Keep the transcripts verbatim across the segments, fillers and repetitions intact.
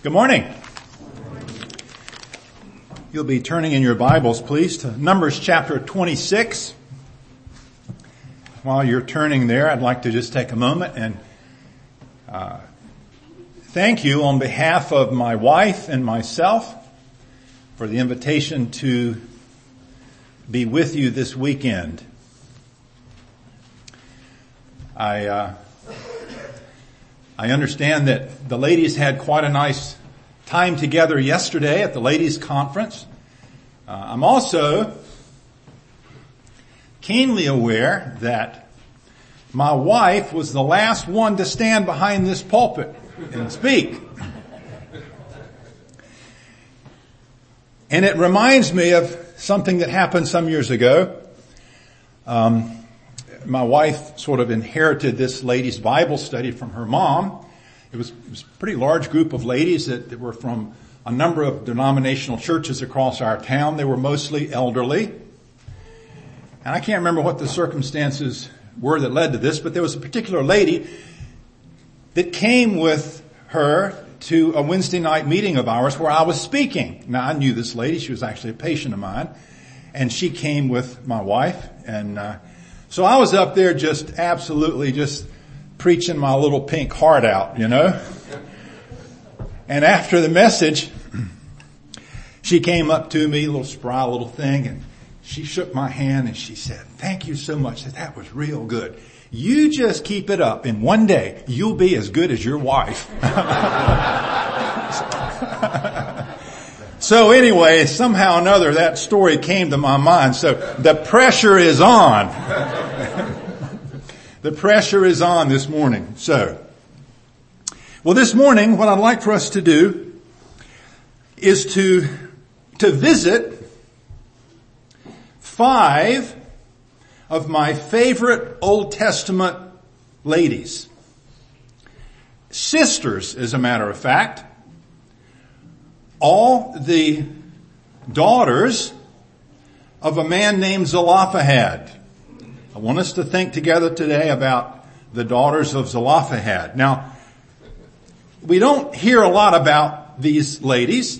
Good morning. You'll be turning in your Bibles, please, to Numbers chapter twenty-six. While you're turning there, I'd like to just take a moment and uh, thank you on behalf of my wife and myself for the invitation to be with you this weekend. I uh, I understand that the ladies had quite a nice time together yesterday at the ladies' conference. Uh, I'm also keenly aware that my wife was the last one to stand behind this pulpit and speak. And it reminds me of something that happened some years ago. Um, my wife sort of inherited this ladies' Bible study from her mom. It was, it was a pretty large group of ladies that, that were from a number of denominational churches across our town. They were mostly elderly. And I can't remember what the circumstances were that led to this, but there was a particular lady that came with her to a Wednesday night meeting of ours where I was speaking. Now, I knew this lady. She was actually a patient of mine. And she came with my wife. And uh, so I was up there just absolutely just preaching my little pink heart out, you know. And after the message, she came up to me, a little spry little thing, and she shook my hand and she said, "Thank you so much. That was real good. You just keep it up, and one day you'll be as good as your wife." So anyway, somehow or another that story came to my mind. So the pressure is on. The pressure is on this morning. So, well, this morning what I'd like for us to do is to, to visit five of my favorite Old Testament ladies. Sisters, as a matter of fact. All the daughters of a man named Zelophehad. I want us to think together today about the daughters of Zelophehad. Now, we don't hear a lot about these ladies.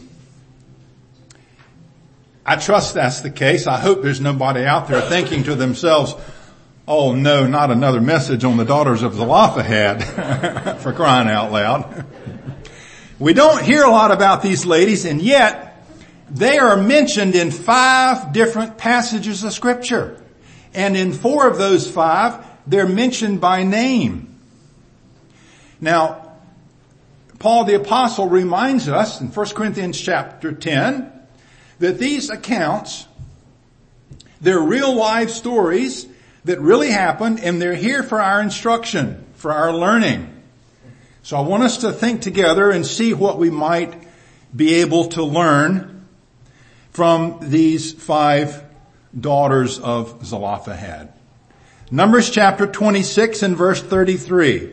I trust that's the case. I hope there's nobody out there thinking to themselves, "Oh no, not another message on the daughters of Zelophehad," for crying out loud. We don't hear a lot about these ladies, and yet they are mentioned in five different passages of Scripture. And in four of those five, they're mentioned by name. Now, Paul the Apostle reminds us in First Corinthians chapter ten that these accounts, they're real life stories that really happened, and they're here for our instruction, for our learning. So I want us to think together and see what we might be able to learn from these five daughters of Zelophehad. Numbers chapter twenty-six and verse thirty-three.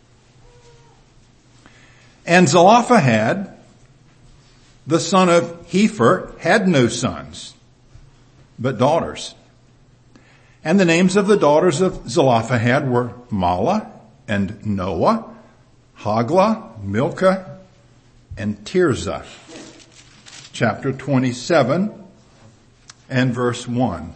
And Zelophehad, the son of Hepher, had no sons, but daughters. And the names of the daughters of Zelophehad were Mahlah and Noah, Hoglah, Milcah, and Tirzah. Chapter twenty-seven and verse one.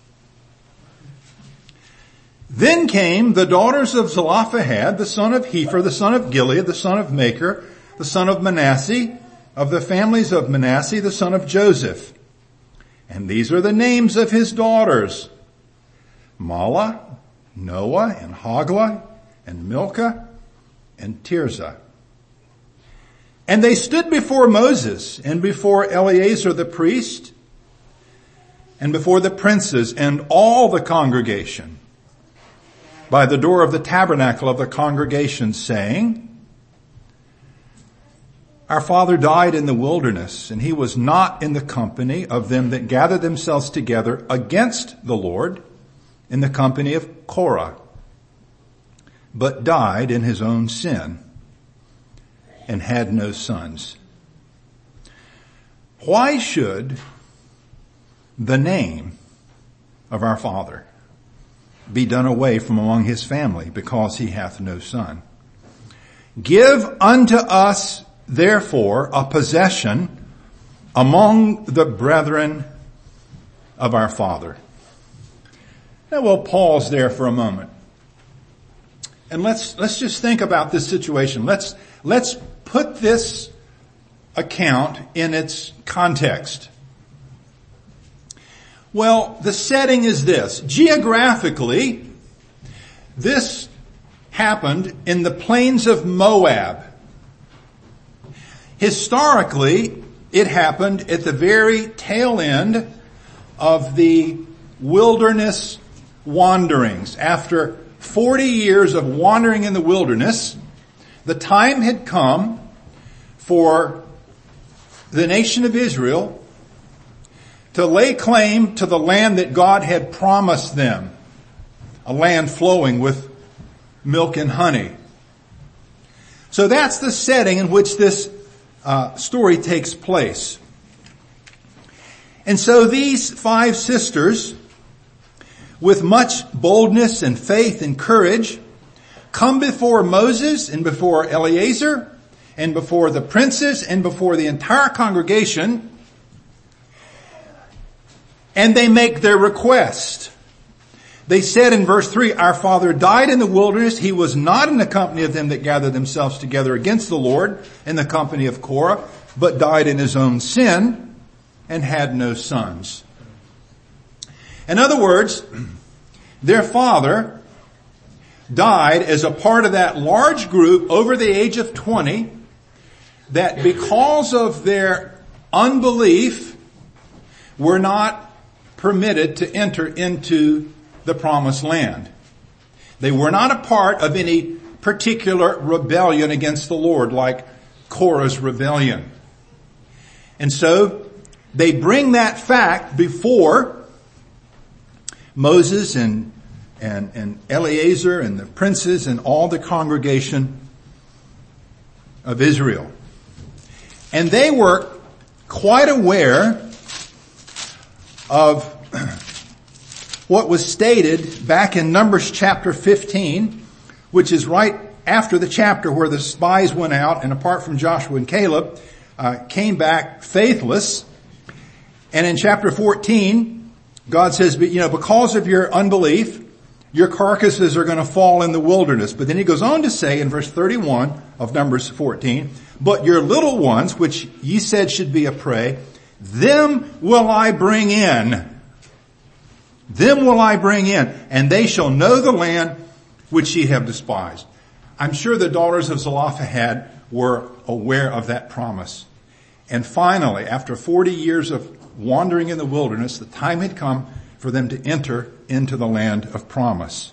Then came the daughters of Zelophehad, the son of Hepher, the son of Gilead, the son of Machir, the son of Manasseh, of the families of Manasseh, the son of Joseph. And these are the names of his daughters: Mahlah, Noah, and Hoglah, and Milcah, and Tirzah. And they stood before Moses and before Eleazar the priest and before the princes and all the congregation by the door of the tabernacle of the congregation, saying, Our father died in the wilderness, and he was not in the company of them that gathered themselves together against the Lord in the company of Korah, but died in his own sin and had no sons. Why should the name of our father be done away from among his family, because he hath no son? Give unto us therefore a possession among the brethren of our father. Now we'll pause there for a moment. And let's, let's just think about this situation. Let's, let's put this account in its context. Well, the setting is this. Geographically, this happened in the plains of Moab. Historically, it happened at the very tail end of the wilderness wanderings. After forty years of wandering in the wilderness, the time had come for the nation of Israel to lay claim to the land that God had promised them, a land flowing with milk and honey. So that's the setting in which this uh, story takes place. And so these five sisters, with much boldness and faith and courage, come before Moses and before Eleazar and before the princes and before the entire congregation, and they make their request. They said in verse three, our father died in the wilderness. He was not in the company of them that gathered themselves together against the Lord in the company of Korah, but died in his own sin and had no sons. In other words, their father died as a part of that large group over the age of twenty that because of their unbelief were not permitted to enter into the promised land. They were not a part of any particular rebellion against the Lord like Korah's rebellion. And so they bring that fact before Moses and, and, and Eleazar and the princes and all the congregation of Israel. And they were quite aware of what was stated back in Numbers chapter fifteen, which is right after the chapter where the spies went out and apart from Joshua and Caleb, uh, came back faithless. And in chapter fourteen, God says, but you know, because of your unbelief, your carcasses are going to fall in the wilderness. But then he goes on to say in verse thirty-one of Numbers fourteen, but your little ones, which ye said should be a prey, them will I bring in. Them will I bring in, and they shall know the land which ye have despised. I'm sure the daughters of Zelophehad were aware of that promise. And finally, after forty years of wandering in the wilderness, the time had come for them to enter into the land of promise.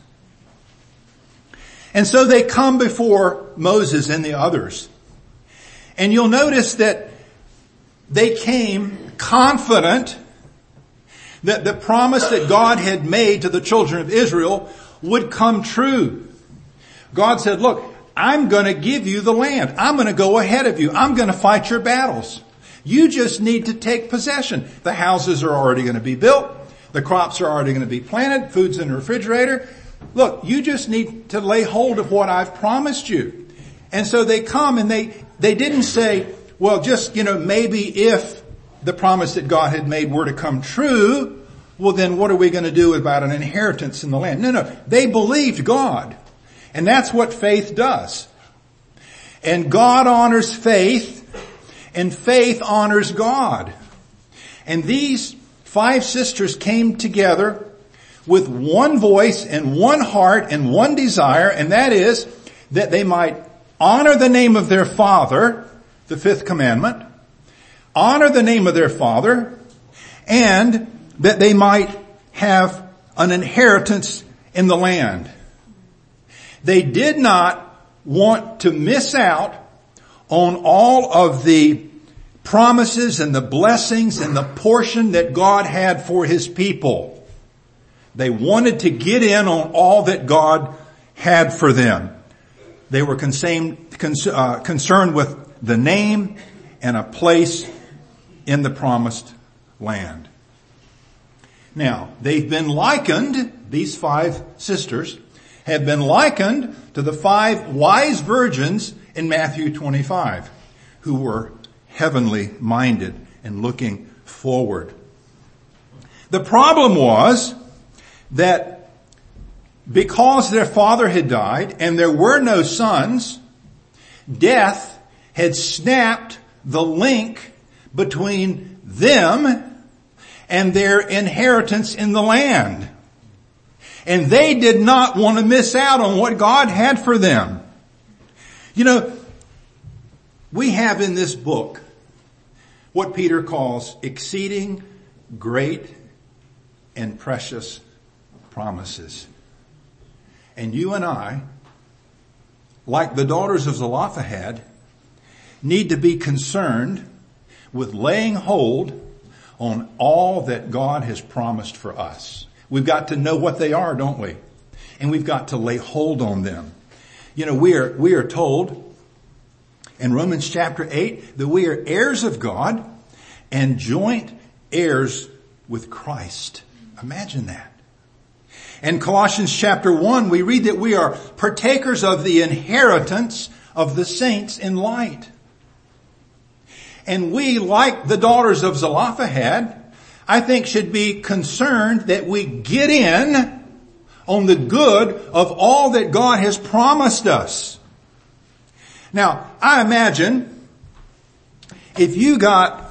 And so they come before Moses and the others. And you'll notice that they came confident that the promise that God had made to the children of Israel would come true. God said, look, I'm going to give you the land. I'm going to go ahead of you. I'm going to fight your battles. You just need to take possession. The houses are already going to be built. The crops are already going to be planted. Food's in the refrigerator. Look, you just need to lay hold of what I've promised you. And so they come and they, they didn't say, well, just, you know, maybe if the promise that God had made were to come true, well then what are we going to do about an inheritance in the land? No, no, they believed God. And that's what faith does. And God honors faith, and faith honors God. And these five sisters came together with one voice and one heart and one desire, and that is that they might honor the name of their father, the fifth commandment, honor the name of their father, and that they might have an inheritance in the land. They did not want to miss out on all of the promises and the blessings and the portion that God had for his people. They wanted to get in on all that God had for them. They were concerned, uh, concerned with the name and a place in the promised land. Now, they've been likened, these five sisters have been likened to the five wise virgins in Matthew twenty-five, who were heavenly minded and looking forward. The problem was that because their father had died and there were no sons, death had snapped the link between them and their inheritance in the land. And they did not want to miss out on what God had for them. You know, we have in this book what Peter calls exceeding great and precious promises. And you and I, like the daughters of Zelophehad, need to be concerned with laying hold on all that God has promised for us. We've got to know what they are, don't we? And we've got to lay hold on them. You know, we are, we are told in Romans chapter eight that we are heirs of God and joint heirs with Christ. Imagine that. In Colossians chapter one, we read that we are partakers of the inheritance of the saints in light. And we, like the daughters of Zelophehad, I think should be concerned that we get in on the good of all that God has promised us. Now, I imagine if you got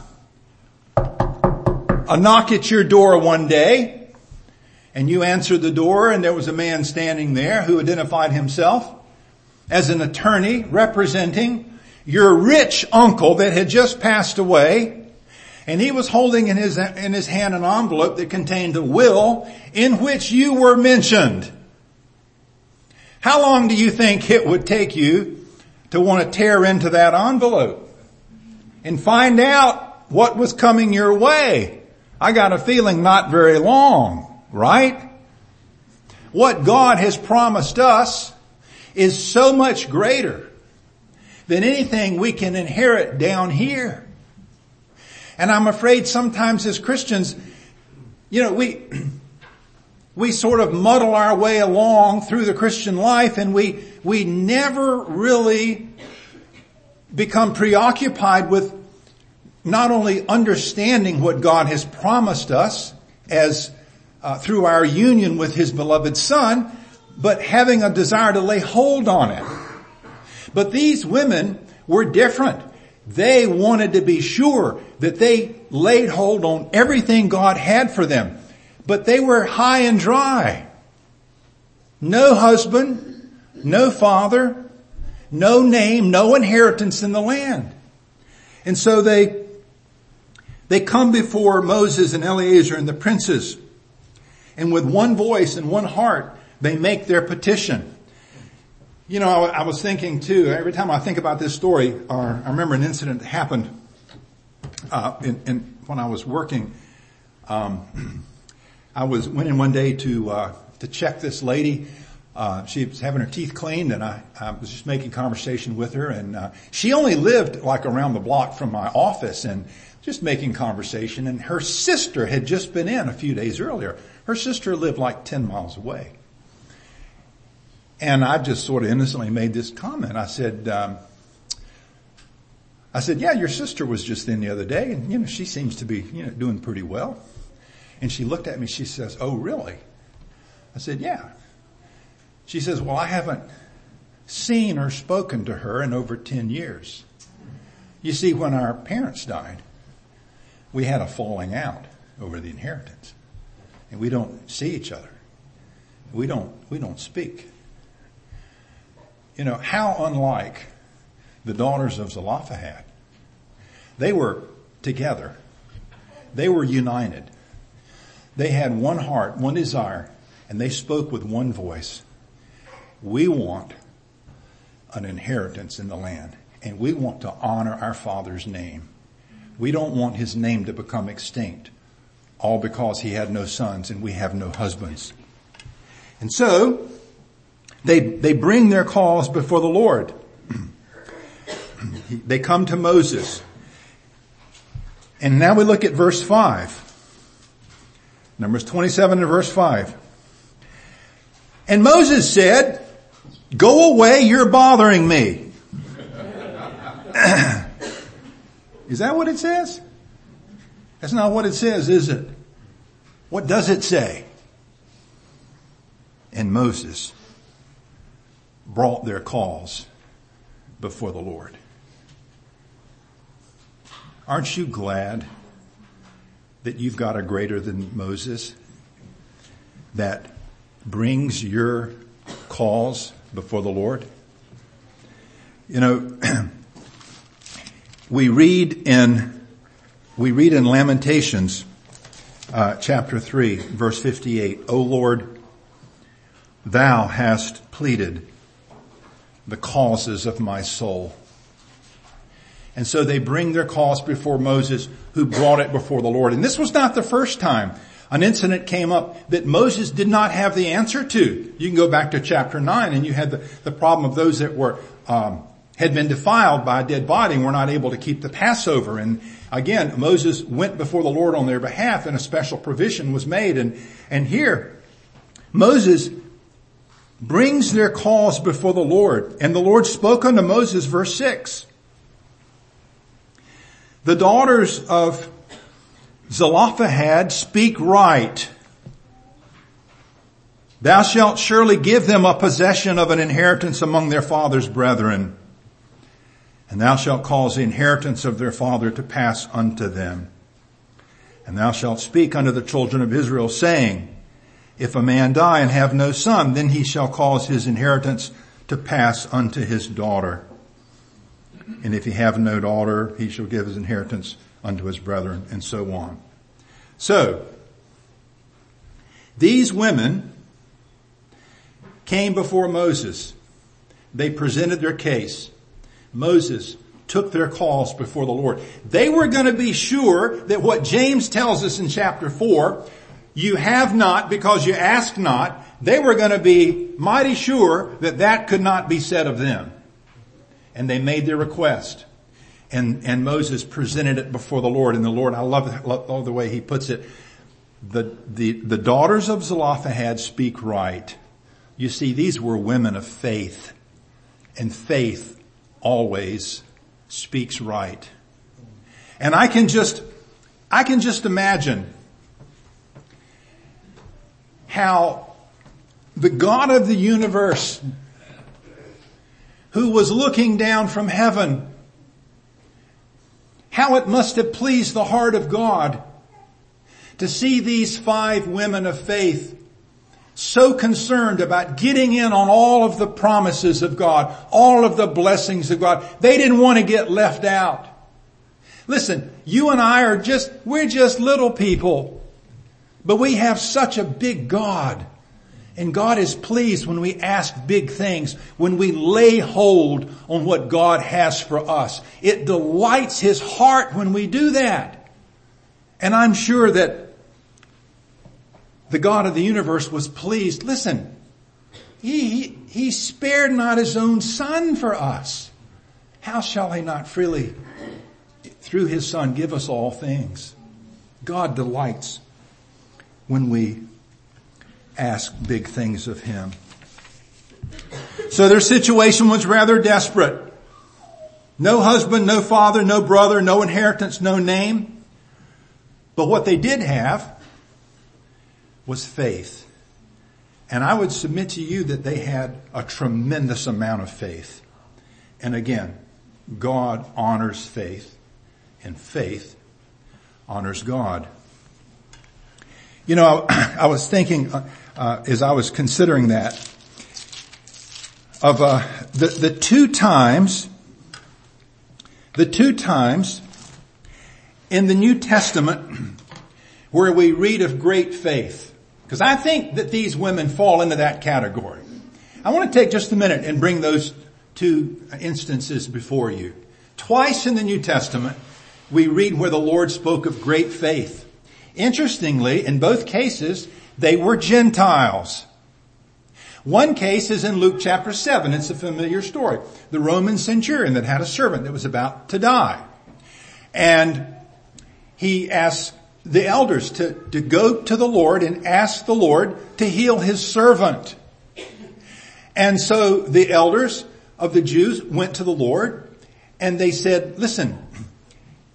a knock at your door one day and you answered the door and there was a man standing there who identified himself as an attorney representing your rich uncle that had just passed away, and he was holding in his, in his hand an envelope that contained a will in which you were mentioned. How long do you think it would take you to want to tear into that envelope and find out what was coming your way? I got a feeling not very long, right? What God has promised us is so much greater than anything we can inherit down here. And I'm afraid sometimes as Christians, you know, we, we sort of muddle our way along through the Christian life and we, we never really become preoccupied with not only understanding what God has promised us as uh, through our union with His beloved Son, but having a desire to lay hold on it. But these women were different. They wanted to be sure that they laid hold on everything God had for them. But they were high and dry. No husband, no father, no name, no inheritance in the land. And so they, they come before Moses and Eleazar and the princes. And with one voice and one heart, they make their petition. You know, I, I was thinking too, every time I think about this story, uh, I remember an incident that happened uh, in, in, when I was working. Um, I was went in one day to uh, to check this lady. Uh, she was having her teeth cleaned, and I, I was just making conversation with her. And uh, she only lived like around the block from my office, and just making conversation. And her sister had just been in a few days earlier. Her sister lived like ten miles away. And I just sort of innocently made this comment. I said, um, I said, yeah, your sister was just in the other day, and you know, she seems to be, you know, doing pretty well. And she looked at me, she says, oh, really? I said, yeah. She says, well, I haven't seen or spoken to her in over ten years. You see, when our parents died, we had a falling out over the inheritance. And we don't see each other. We don't, we don't speak. You know, how unlike the daughters of Zelophehad. They were together. They were united. They had one heart, one desire, and they spoke with one voice. We want an inheritance in the land, and we want to honor our Father's name. We don't want His name to become extinct, all because He had no sons and we have no husbands. And so, They, they bring their cause before the Lord. They come to Moses. And now we look at verse five. Numbers twenty-seven and verse five. And Moses said, go away, you're bothering me. Is that what it says? That's not what it says, is it? What does it say? And Moses brought their cause before the Lord. Aren't you glad that you've got a greater than Moses that brings your cause before the Lord? You know, we read in, we read in Lamentations, uh, chapter three, verse fifty-eight, O Lord, thou hast pleaded the causes of my soul. And so they bring their cause before Moses, who brought it before the Lord. And this was not the first time an incident came up that Moses did not have the answer to. You can go back to chapter nine, and you had the, the problem of those that were um, had been defiled by a dead body and were not able to keep the Passover. And again, Moses went before the Lord on their behalf, and a special provision was made. And and here, Moses brings their cause before the Lord. And the Lord spoke unto Moses, verse six. The daughters of Zelophehad speak right. Thou shalt surely give them a possession of an inheritance among their father's brethren. And thou shalt cause the inheritance of their father to pass unto them. And thou shalt speak unto the children of Israel, saying, if a man die and have no son, then he shall cause his inheritance to pass unto his daughter. And if he have no daughter, he shall give his inheritance unto his brethren, and so on. So, these women came before Moses. They presented their case. Moses took their cause before the Lord. They were going to be sure that what James tells us in chapter four, you have not because you ask not, they were going to be mighty sure that that could not be said of them. And they made their request. And, and Moses presented it before the Lord. And the Lord, I love, love the way he puts it. The, the, the daughters of Zelophehad speak right. You see, these were women of faith. And faith always speaks right. And I can just, I can just imagine how the God of the universe, who was looking down from heaven, how it must have pleased the heart of God to see these five women of faith so concerned about getting in on all of the promises of God, all of the blessings of God. They didn't want to get left out. Listen, you and I are just, we're just little people, but we have such a big God. And God is pleased when we ask big things, when we lay hold on what God has for us. It delights His heart when we do that. And I'm sure that the God of the universe was pleased. Listen, He, he, he spared not His own Son for us. How shall He not freely, through His Son, give us all things? God delights when we ask big things of Him. So their situation was rather desperate. No husband, no father, no brother, no inheritance, no name. But what they did have was faith. And I would submit to you that they had a tremendous amount of faith. And again, God honors faith, and faith honors God. You know, I, I was thinking, uh, uh, as I was considering that, of uh, the, the two times, the two times in the New Testament where we read of great faith. Because I think that these women fall into that category. I want to take just a minute and bring those two instances before you. Twice in the New Testament, we read where the Lord spoke of great faith. Interestingly, in both cases, they were Gentiles. One case is in Luke chapter seven. It's a familiar story. The Roman centurion that had a servant that was about to die. And he asked the elders to, to go to the Lord and ask the Lord to heal his servant. And so the elders of the Jews went to the Lord and they said, listen,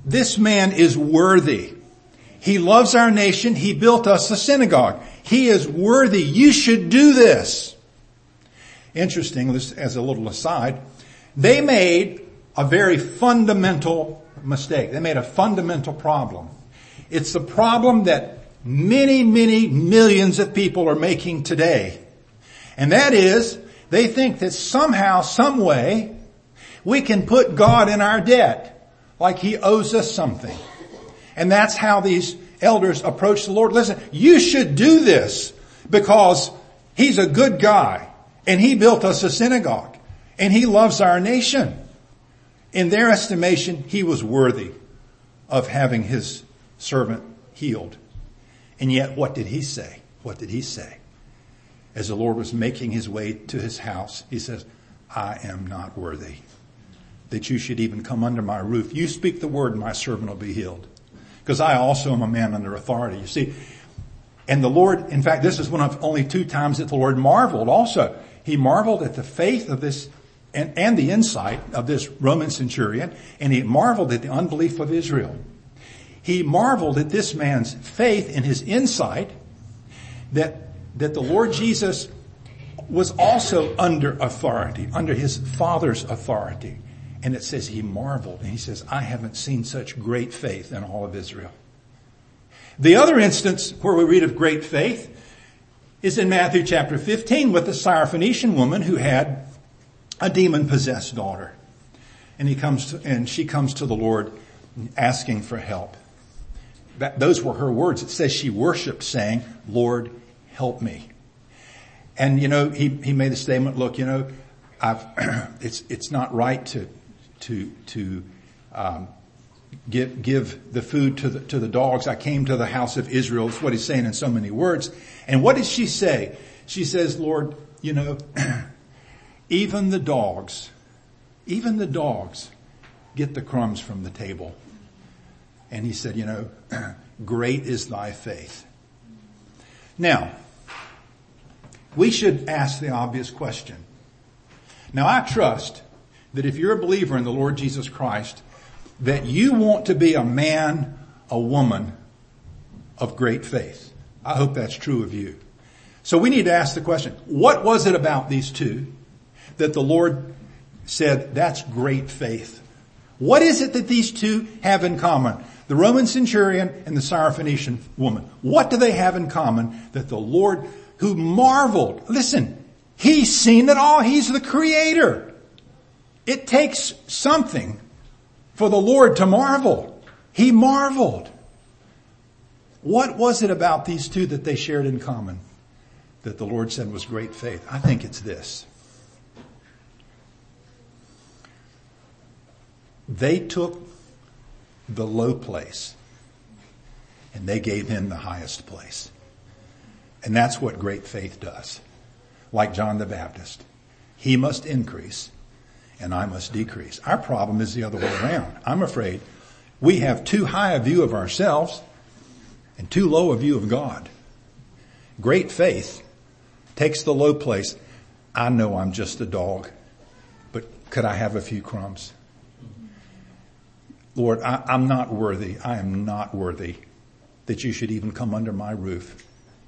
this man is worthy. He loves our nation. He built us a synagogue. He is worthy. You should do this. Interesting, as a little aside, they made a very fundamental mistake. They made a fundamental problem. It's the problem that many, many millions of people are making today. And that is, they think that somehow, some way, we can put God in our debt, like He owes us something. And that's how these elders approach the Lord. Listen, you should do this because He's a good guy and He built us a synagogue and He loves our nation. In their estimation, He was worthy of having His servant healed. And yet, what did He say? What did He say? As the Lord was making His way to His house, He says, I am not worthy that you should even come under my roof. You speak the word and my servant will be healed. Because I also am a man under authority. You see, and the Lord, in fact, this is one of only two times that the Lord marveled also. He marveled at the faith of this and, and the insight of this Roman centurion, and He marveled at the unbelief of Israel. He marveled at this man's faith and his insight that, that the Lord Jesus was also under authority, under His Father's authority. And it says He marveled, and He says, I haven't seen such great faith in all of Israel. The other instance where we read of great faith is in Matthew chapter fifteen with the Syrophoenician woman who had a demon-possessed daughter. And he comes to, and she comes to the Lord asking for help. That, those were her words. It says she worshiped saying, Lord, help me. And you know, he, he made a statement, look, you know, I've, it's, it's not right to, to, to, um, give, give the food to the, to the dogs. I came to the house of Israel. That's what he's saying in so many words. And what does she say? She says, Lord, you know, even the dogs, even the dogs get the crumbs from the table. And he said, you know, great is thy faith. Now, we should ask the obvious question. Now, I trust that if you're a believer in the Lord Jesus Christ, that you want to be a man, a woman of great faith. I hope that's true of you. So we need to ask the question, what was it about these two that the Lord said, that's great faith? What is it that these two have in common? The Roman centurion and the Syrophoenician woman. What do they have in common that the Lord, who marveled, listen, He's seen it all. He's the creator. It takes something for the Lord to marvel. He marveled. What was it about these two that they shared in common that the Lord said was great faith? I think it's this. They took the low place and they gave Him the highest place. And that's what great faith does. Like John the Baptist. He must increase and I must decrease. Our problem is the other way around. I'm afraid we have too high a view of ourselves and too low a view of God. Great faith takes the low place. I know I'm just a dog, but could I have a few crumbs? Lord, I, I'm not worthy. I am not worthy that you should even come under my roof.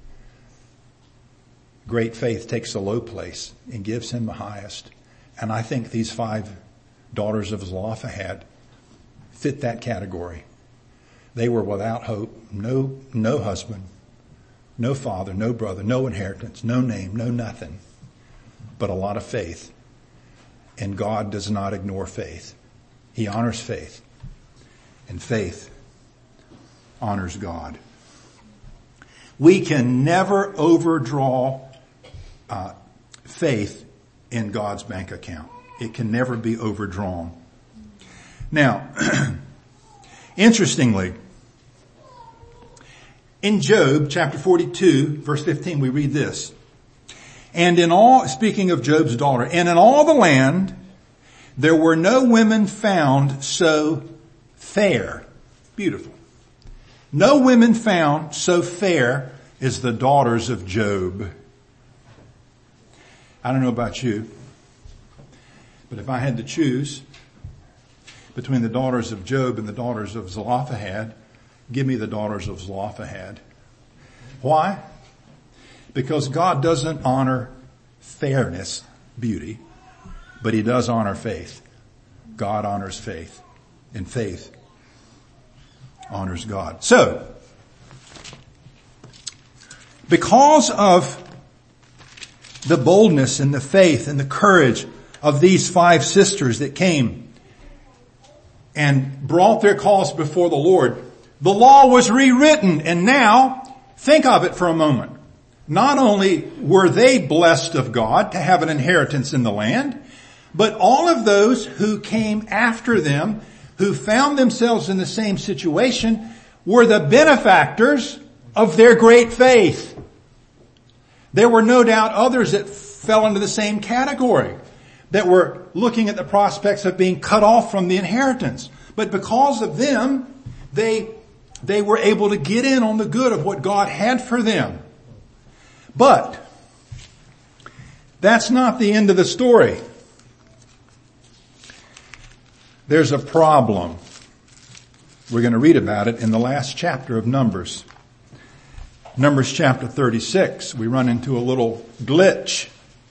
Great faith takes the low place and gives Him the highest. And I think these five daughters of Zelophehad fit that category. They were without hope, no, no husband, no father, no brother, no inheritance, no name, no nothing, but a lot of faith. And God does not ignore faith. He honors faith. And faith honors God. We can never overdraw uh, faith in God's bank account. It can never be overdrawn. Now, interestingly, in Job chapter forty-two, verse fifteen, we read this. And in all, speaking of Job's daughter, and in all the land, there were no women found so fair. Beautiful. No women found so fair as the daughters of Job. I don't know about you, but if I had to choose between the daughters of Job and the daughters of Zelophehad. Give me the daughters of Zelophehad. Why? Because God doesn't honor fairness, beauty, but he does honor faith. God honors faith, and faith honors God. So, because of the boldness and the faith and the courage of these five sisters that came and brought their cause before the Lord, the law was rewritten. And now, think of it for a moment. Not only were they blessed of God to have an inheritance in the land, but all of those who came after them, who found themselves in the same situation, were the benefactors of their great faith. There were no doubt others that fell into the same category, that were looking at the prospects of being cut off from the inheritance. But because of them, they, they were able to get in on the good of what God had for them. But that's not the end of the story. There's a problem. We're going to read about it in the last chapter of Numbers. Numbers chapter thirty-six. We run into a little glitch.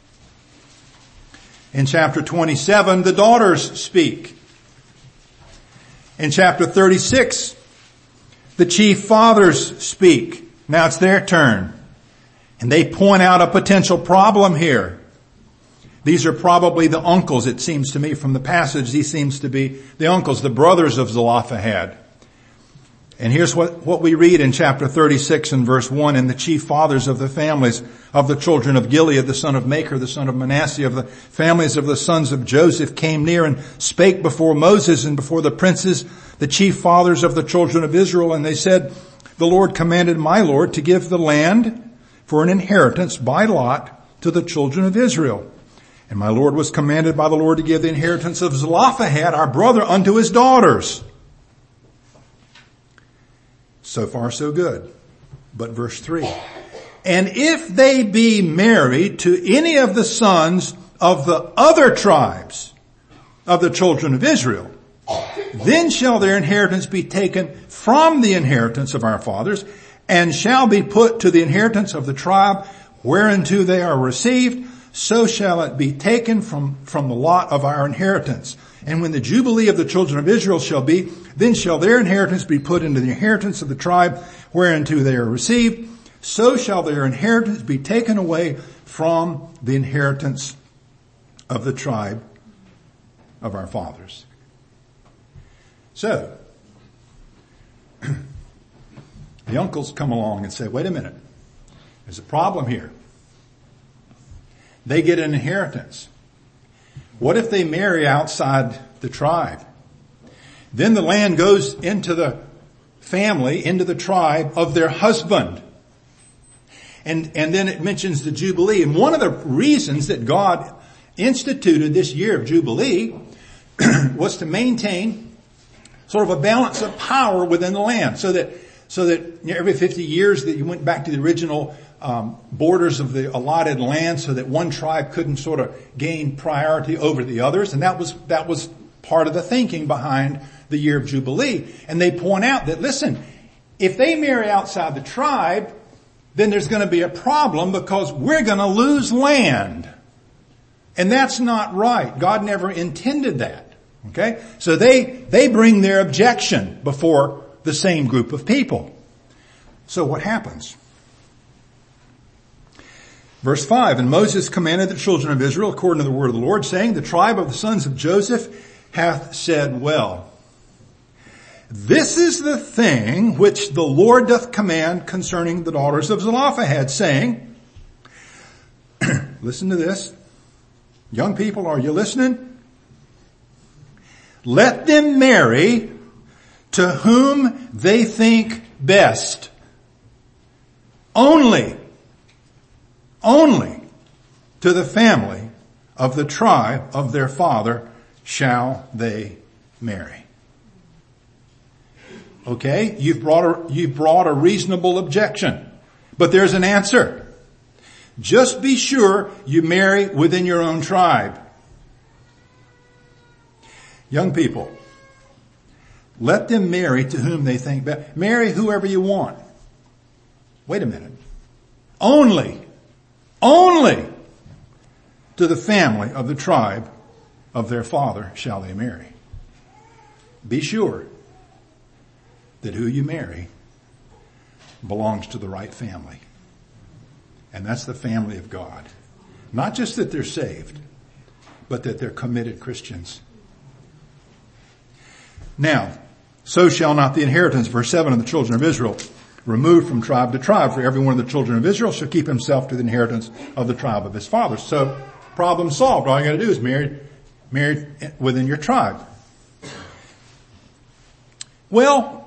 In chapter twenty-seven, the daughters speak. In chapter thirty-six, the chief fathers speak. Now it's their turn. And they point out a potential problem here. These are probably the uncles, it seems to me from the passage. These seems to be the uncles, the brothers of Zelophehad. And here's what, what we read in chapter thirty-six and verse one. And the chief fathers of the families of the children of Gilead, the son of Machir, the son of Manasseh, of the families of the sons of Joseph, came near and spake before Moses and before the princes, the chief fathers of the children of Israel. And they said, the Lord commanded my Lord to give the land for an inheritance by lot to the children of Israel. And my Lord was commanded by the Lord to give the inheritance of Zelophehad, our brother, unto his daughters. So far, so good. But verse three. And if they be married to any of the sons of the other tribes of the children of Israel, then shall their inheritance be taken from the inheritance of our fathers, and shall be put to the inheritance of the tribe whereunto they are received. So shall it be taken from, from the lot of our inheritance. And when the jubilee of the children of Israel shall be, then shall their inheritance be put into the inheritance of the tribe whereunto they are received. So shall their inheritance be taken away from the inheritance of the tribe of our fathers. So, the uncles come along and say, wait a minute, there's a problem here. They get an inheritance. What if they marry outside the tribe? Then the land goes into the family, into the tribe of their husband. And, and then it mentions the Jubilee. And one of the reasons that God instituted this year of Jubilee was to maintain sort of a balance of power within the land, so that so that every fifty years that you went back to the original um, borders of the allotted land, so that one tribe couldn't sort of gain priority over the others. And that was that was part of the thinking behind the year of Jubilee. And they point out that, listen, if they marry outside the tribe, then there's going to be a problem, because we're going to lose land. And that's not right. God never intended that. Okay? So they, they bring their objection before the same group of people. So what happens? Verse five, and Moses commanded the children of Israel according to the word of the Lord, saying, the tribe of the sons of Joseph hath said well. This is the thing which the Lord doth command concerning the daughters of Zelophehad, saying, listen to this. Young people, are you listening? Let them marry to whom they think best. Only, only to the family of the tribe of their father shall they marry. Okay, you've brought a, you've brought a reasonable objection, but there's an answer. Just be sure you marry within your own tribe. Young people, Let them marry to whom they think best. Marry whoever you want. Wait a minute. Only, only to the family of the tribe of their father shall they marry. Be sure that who you marry belongs to the right family. And that's the family of God. Not just that they're saved, but that they're committed Christians. Now, so shall not the inheritance, verse seven, of the children of Israel remove from tribe to tribe. For every one of the children of Israel shall keep himself to the inheritance of the tribe of his fathers. So, problem solved. All you got to do is marry, marry within your tribe. Well,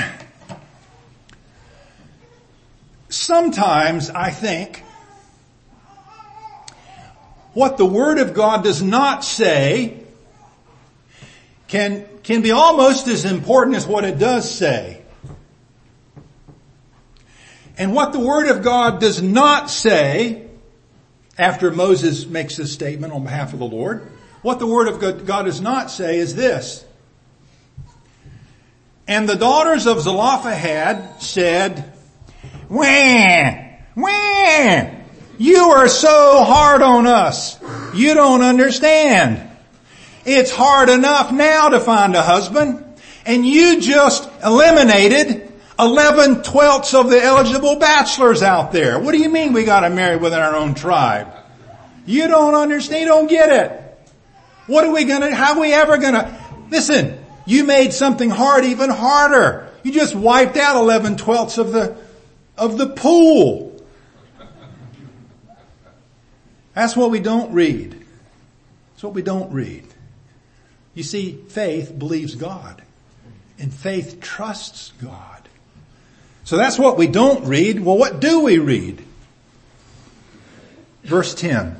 sometimes I think what the Word of God does not say can, can be almost as important as what it does say. And what the Word of God does not say, after Moses makes this statement on behalf of the Lord, what the Word of God does not say is this. And the daughters of Zelophehad said, Wah! Wah! You are so hard on us. You don't understand. It's hard enough now to find a husband, and you just eliminated eleven twelfths of the eligible bachelors out there. What do you mean we gotta marry within our own tribe? You don't understand, you don't get it. What are we gonna, how are we ever gonna, listen, you made something hard even harder. You just wiped out eleven twelfths of the, of the pool. That's what we don't read. That's what we don't read. You see, faith believes God. And faith trusts God. So that's what we don't read. Well, what do we read? Verse ten.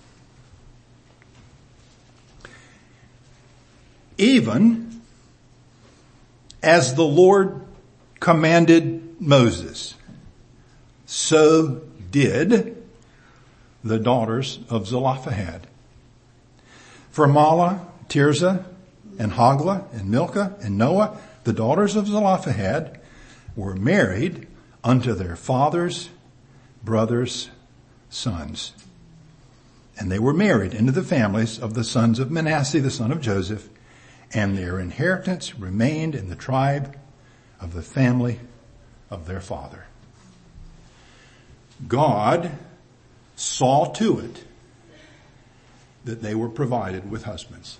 Even as the Lord commanded Moses, so did the daughters of Zelophehad. For Mahlah, Tirzah, and Hoglah, and Milcah, and Noah, the daughters of Zelophehad, were married unto their fathers' brothers' sons. And they were married into the families of the sons of Manasseh, the son of Joseph, and their inheritance remained in the tribe of the family of their father. God saw to it that they were provided with husbands.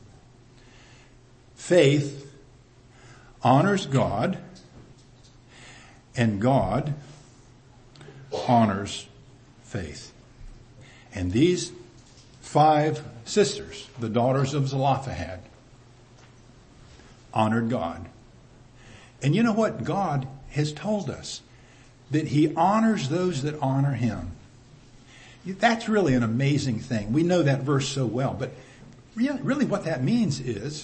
Faith honors God, and God honors faith. And these five sisters, the daughters of Zelophehad, honored God. And you know what? God has told us that He honors those that honor Him. That's really an amazing thing. We know that verse so well, but really, really what that means is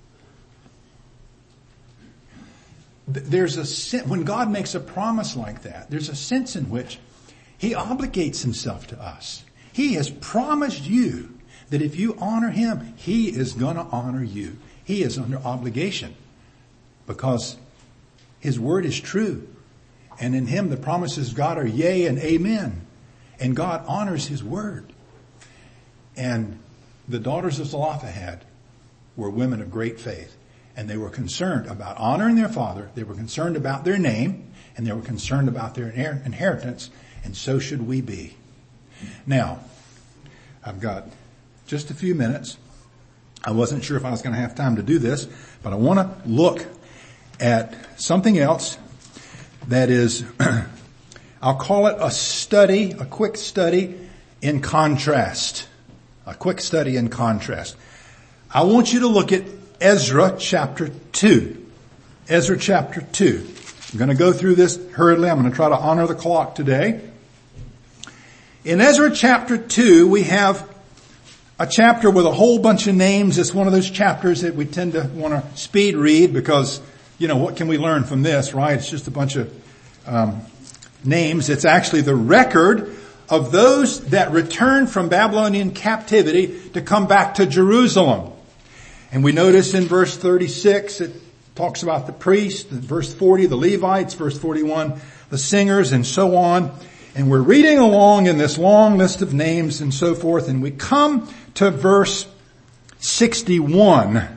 there's a, when God makes a promise like that, there's a sense in which He obligates Himself to us. He has promised you that if you honor Him, He is going to honor you. He is under obligation because His word is true. And in Him the promises of God are yea and amen. And God honors His word. And the daughters of Zelophehad were women of great faith. And they were concerned about honoring their father. They were concerned about their name. And they were concerned about their inheritance. And so should we be. Now, I've got just a few minutes. I wasn't sure if I was going to have time to do this, but I want to look at something else that is, I'll call it a study, a quick study in contrast. A quick study in contrast. I want you to look at Ezra chapter two. Ezra chapter two. I'm going to go through this hurriedly. I'm going to try to honor the clock today. In Ezra chapter two, we have a chapter with a whole bunch of names. It's one of those chapters that we tend to want to speed read because, you know, what can we learn from this, right? It's just a bunch of um, names. It's actually the record of those that returned from Babylonian captivity to come back to Jerusalem. And we notice in verse thirty-six, it talks about the priests, verse forty, the Levites, verse forty-one, the singers, and so on. And we're reading along in this long list of names and so forth, and we come to verse sixty-one.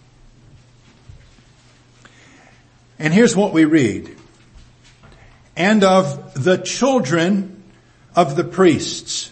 And here's what we read. And of the children of the priests,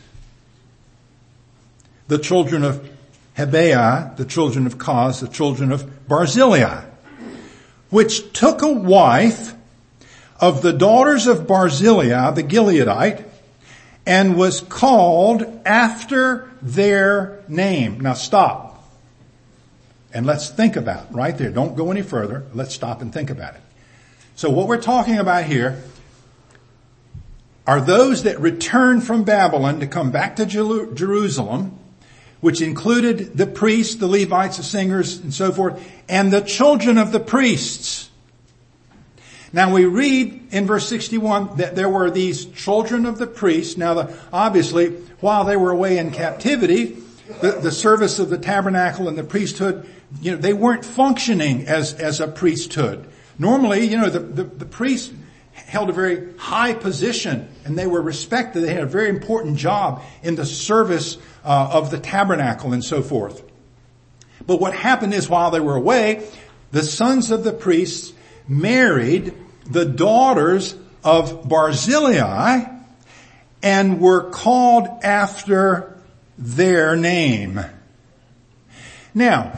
the children of Hebeah, the children of Koz, the children of Barzillai, which took a wife of the daughters of Barzillai, the Gileadite, and was called after their name. Now stop. And let's think about it right there. Don't go any further. Let's stop and think about it. So what we're talking about here are those that returned from Babylon to come back to Jerusalem, which included the priests, the Levites, the singers, and so forth, and the children of the priests. Now we read in verse sixty-one that there were these children of the priests. Now the, obviously, while they were away in captivity, the, the service of the tabernacle and the priesthood, you know, they weren't functioning as, as a priesthood. Normally, you know, the, the, the priests held a very high position and they were respected. They had a very important job in the service uh, of the tabernacle and so forth. But what happened is while they were away, the sons of the priests married the daughters of Barzillai and were called after their name. Now,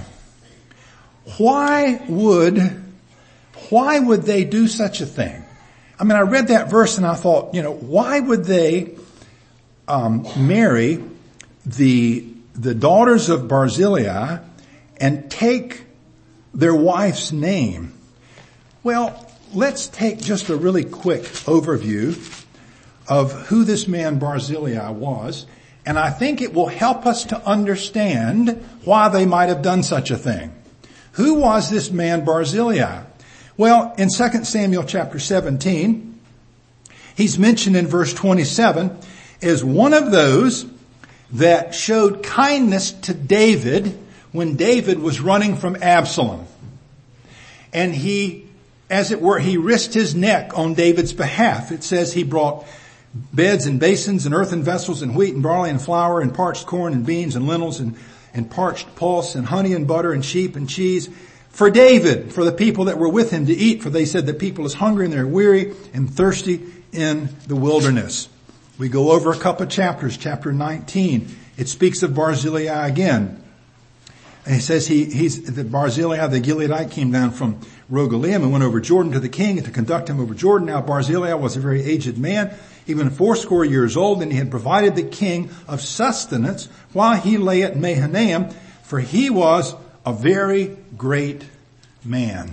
why would, why would they do such a thing? I mean, I read that verse and I thought, you know, why would they um, marry the the daughters of Barzillai and take their wife's name? Well, let's take just a really quick overview of who this man Barzillai was, and I think it will help us to understand why they might have done such a thing. Who was this man Barzillai? Well, in Second Samuel chapter seventeen, he's mentioned in verse twenty-seven as one of those that showed kindness to David when David was running from Absalom. And he, as it were, he risked his neck on David's behalf. It says he brought beds and basins and earthen vessels and wheat and barley and flour and parched corn and beans and lentils and, and parched pulse and honey and butter and sheep and cheese for David, for the people that were with him to eat. For they said the people is hungry and they're weary and thirsty in the wilderness. We go over a couple of chapters, chapter nineteen. It speaks of Barzillai again. And he says he, he's, the Barzillai, the Gileadite, came down from Rogelim and went over Jordan to the king to conduct him over Jordan. Now Barzillai was a very aged man, even fourscore years old, and he had provided the king of sustenance while he lay at Mahanaim, for he was a very great man.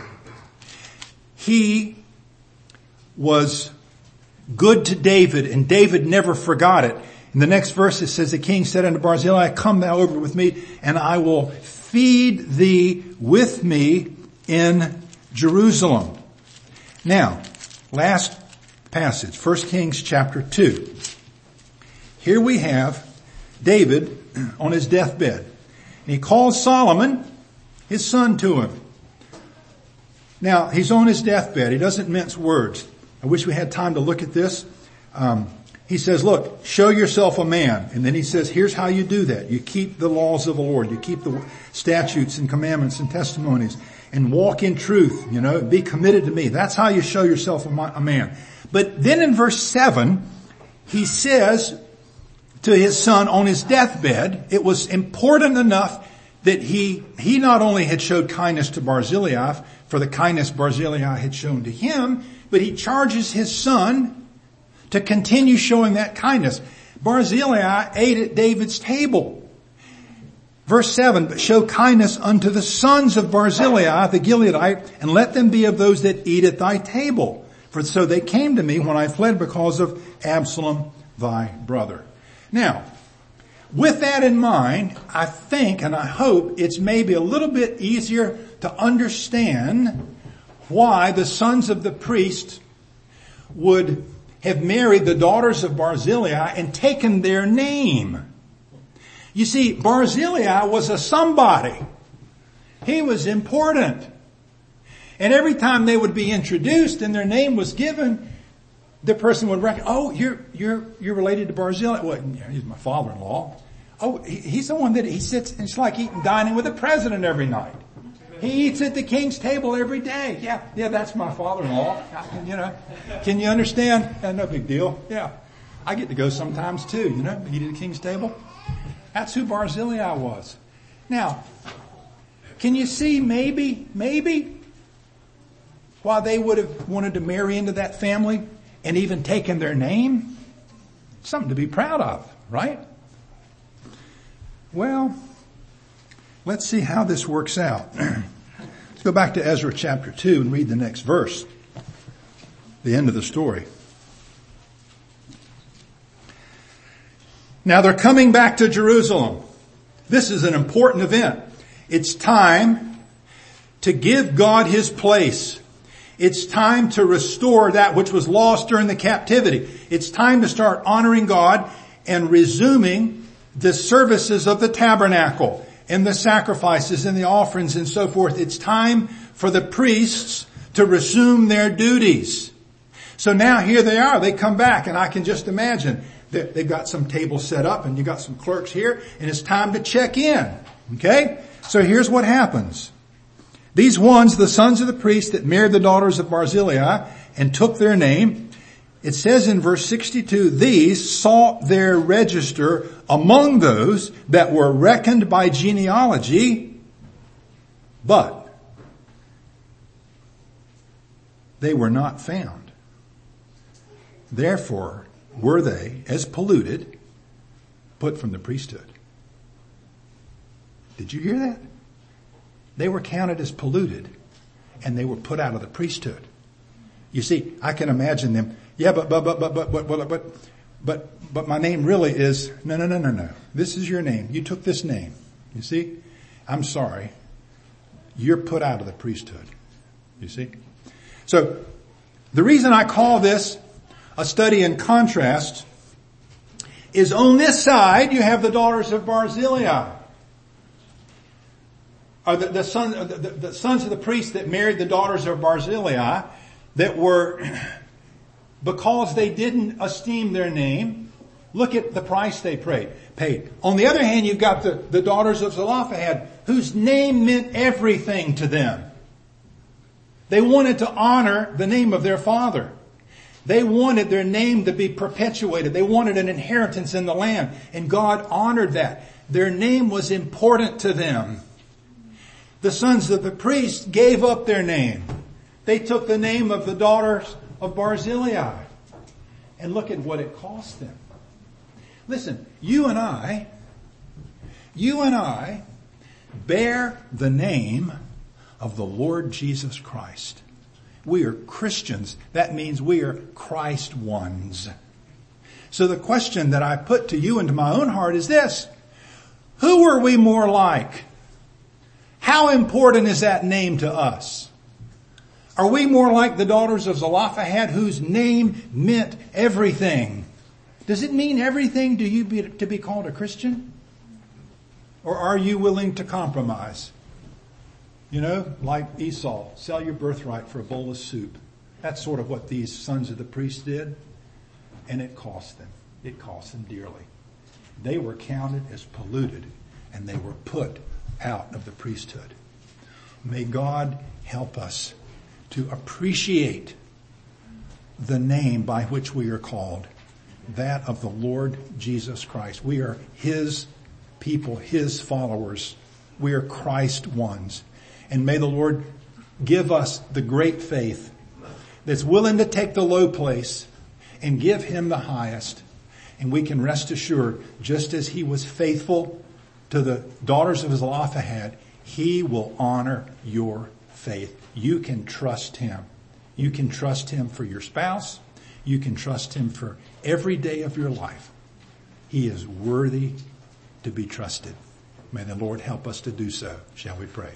He was good to David, and David never forgot it. In the next verse it says, the king said unto Barzillai, come thou over with me, and I will feed thee with me in Jerusalem. Now, last passage, First Kings chapter two. Here we have David on his deathbed. And he calls Solomon, his son, to him. Now, he's on his deathbed. He doesn't mince words. I wish we had time to look at this. Um, he says, look, show yourself a man. And then he says, here's how you do that. You keep the laws of the Lord. You keep the statutes and commandments and testimonies and walk in truth, you know, be committed to me. That's how you show yourself a man. But then in verse seven, he says to his son on his deathbed, it was important enough that he, he not only had showed kindness to Barzillai for the kindness Barzillai had shown to him, but he charges his son to continue showing that kindness. Barzillai ate at David's table. Verse seven, but show kindness unto the sons of Barzillai, the Gileadite, and let them be of those that eat at thy table. For so they came to me when I fled because of Absalom, thy brother. Now, with that in mind, I think and I hope it's maybe a little bit easier to understand why the sons of the priest would have married the daughters of Barzillai and taken their name. You see, Barzillai was a somebody. He was important. And every time they would be introduced and their name was given, the person would recognize, oh, you're, you're, you're related to Barzillai. Well, he's my father-in-law. Oh, he's the one that he sits, it's like eating, dining with the president every night. He eats at the king's table every day. Yeah, yeah, that's my father-in-law. You know, can you understand? Yeah, no big deal. Yeah. I get to go sometimes too, you know, eat at the king's table. That's who Barzillai was. Now, can you see maybe, maybe, why they would have wanted to marry into that family and even taken their name? Something to be proud of, right? Well, let's see how this works out. Let's go back to Ezra chapter two and read the next verse. The end of the story. Now they're coming back to Jerusalem. This is an important event. It's time to give God His place. It's time to restore that which was lost during the captivity. It's time to start honoring God and resuming the services of the tabernacle and the sacrifices and the offerings and so forth. It's time for the priests to resume their duties. So now here they are. They come back, and I can just imagine that they've got some tables set up and you got some clerks here, and it's time to check in. Okay? So here's what happens. These ones, the sons of the priests that married the daughters of Barzillai and took their name, it says in verse sixty-two, these sought their register among those that were reckoned by genealogy, but they were not found. Therefore were they, as polluted, put from the priesthood. Did you hear that? They were counted as polluted, and they were put out of the priesthood. You see, I can imagine them, yeah, but, but, but, but, but, but, but, but, but, but my name really is, no, no, no, no, no. This is your name. You took this name. You see? I'm sorry. You're put out of the priesthood. You see? So, the reason I call this a study in contrast is on this side you have the daughters of Barzillai. Or the, the, son, the, the, the sons of the priests that married the daughters of Barzillai that were, because they didn't esteem their name, look at the price they paid. paid. On the other hand, you've got the, the daughters of Zelophehad, whose name meant everything to them. They wanted to honor the name of their father. They wanted their name to be perpetuated. They wanted an inheritance in the land, and God honored that. Their name was important to them. The sons of the priests gave up their name. They took the name of the daughters of Barzillai. And look at what it cost them. Listen, you and I, you and I bear the name of the Lord Jesus Christ. We are Christians. That means we are Christ ones. So the question that I put to you and to my own heart is this. Who are we more like? How important is that name to us? Are we more like the daughters of Zelophehad, whose name meant everything? Does it mean everything to you be, to be called a Christian? Or are you willing to compromise? You know, like Esau, sell your birthright for a bowl of soup. That's sort of what these sons of the priests did. And it cost them. It cost them dearly. They were counted as polluted, and they were put out of the priesthood. May God help us to appreciate the name by which we are called, that of the Lord Jesus Christ. We are His people, His followers. We are Christ ones. And may the Lord give us the great faith that's willing to take the low place and give Him the highest. And we can rest assured, just as He was faithful to the daughters of Zelophehad, He will honor your faith. You can trust Him. You can trust Him for your spouse. You can trust Him for every day of your life. He is worthy to be trusted. May the Lord help us to do so. Shall we pray?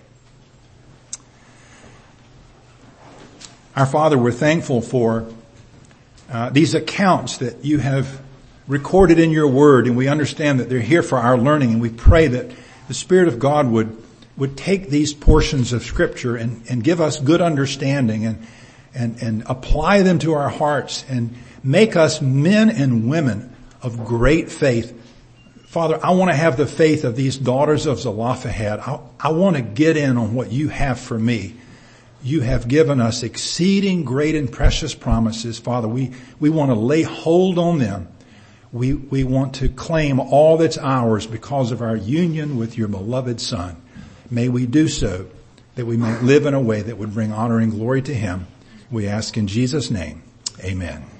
Our Father, we're thankful for uh, these accounts that you have recorded in your word, and we understand that they're here for our learning, and we pray that the Spirit of God would would take these portions of Scripture and, and give us good understanding and, and, and apply them to our hearts and make us men and women of great faith. Father, I want to have the faith of these daughters of Zelophehad. I, I want to get in on what you have for me. You have given us exceeding great and precious promises. Father, we, we want to lay hold on them. We, we want to claim all that's ours because of our union with your beloved Son. May we do so, that we may live in a way that would bring honor and glory to him. We ask in Jesus' name. Amen.